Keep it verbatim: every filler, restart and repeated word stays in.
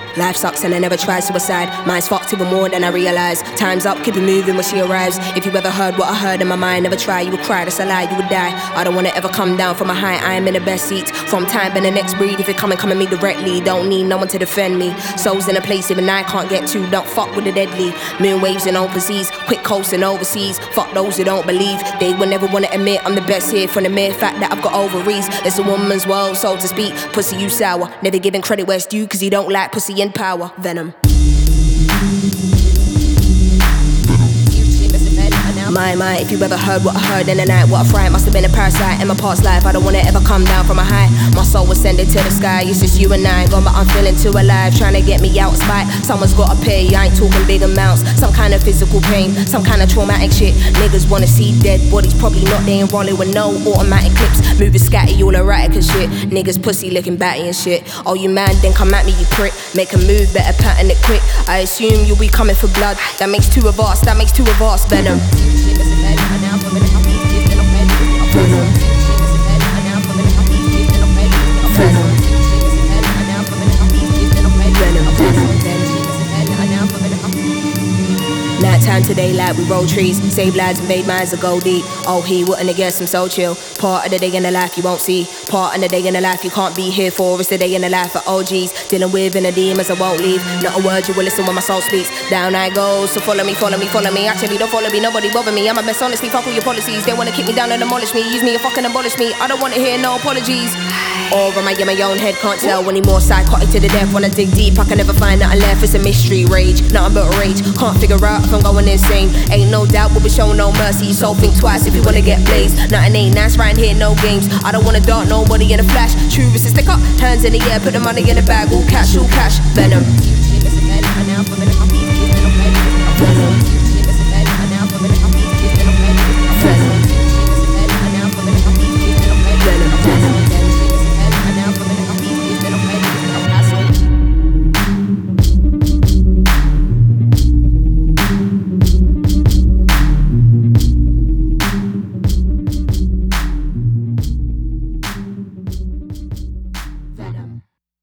Life sucks and I never tried suicide. Mine's fucked even more than I realised. Time's up, keep it moving when she arrives. If you ever heard what I heard in my mind, never try, you would cry, that's a lie, you would die. I don't wanna ever come down from a high, I am in the best seat. From time and the next breed, if you come and come at me directly, don't need no one to defend me. Souls in a place even I can't get to, don't fuck with the deadly. Moon waves in open seas, quick coasting overseas. Fuck those who don't believe, they will never wanna admit I'm the best here. From the mere fact that I've got ovaries, it's a woman's world, so to speak. Pussy you sour, never giving credit where it's due, cause you don't like pussy in power. Venom. My, my, if you ever heard what I heard in the night, what I fright, must have been a parasite in my past life. I don't wanna ever come down from a high. My soul was sending to the sky, it's just you and I. Gone but I'm feeling too alive, trying to get me out of spite. Someone's gotta pay, I ain't talking big amounts. Some kind of physical pain, some kind of traumatic shit. Niggas wanna see dead bodies, probably not, they ain't rolling with no automatic clips. Moving scatty, all erratic and shit. Niggas pussy looking batty and shit. Oh you man, then come at me you prick. Make a move, better pattern it quick. I assume you'll be coming for blood. That makes two of us, that makes two of us. Venom. Night time today, like we roll trees. Save lives, invade minds that go deep. Oh, he wouldn't have guessed I'm so chill. Part of the day in the life you won't see. Part of the day in the life you can't be here for. It's the day in the life of O Gs. Dealing with inner demons I won't leave. Not a word you will listen when my soul speaks. Down I go, so follow me, follow me, follow me. Actually don't follow me, nobody bother me. I'm a mess, honestly, fuck all your policies. They wanna kick me down and demolish me. Use me and fucking abolish me. I don't wanna hear no apologies. Or am I in my own head, can't tell anymore. Psychotic to the death, when I dig deep I can never find nothing left. It's a mystery, rage, nothing but rage. Can't figure out if I'm going insane. Ain't no doubt we'll be showing no mercy. So think twice if you wanna get blazed. Nothing ain't nice right here, no games. I don't wanna dart nobody in a flash. True, it's a stick up, hands in the air, put the money in the bag. All cash, all cash, Venom.